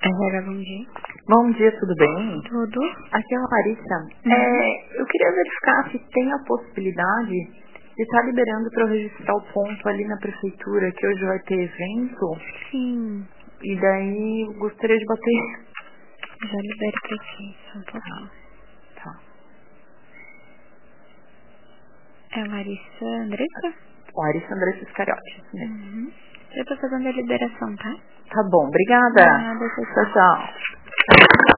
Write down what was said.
Bom dia. Bom dia, tudo bem? Tudo. Aqui é a Larissa. Eu queria verificar se tem a possibilidade de estar liberando para eu registrar o ponto ali na prefeitura, que hoje vai ter evento. Sim. E daí eu gostaria de bater. Já libero pra ti, só um pouquinho. Tá. É Larissa Andressa? Larissa Andressa Iscariote, isso mesmo. Uhum. Eu tô fazendo a liberação, tá? Tá bom, obrigada. Nada, Tchau, tchau.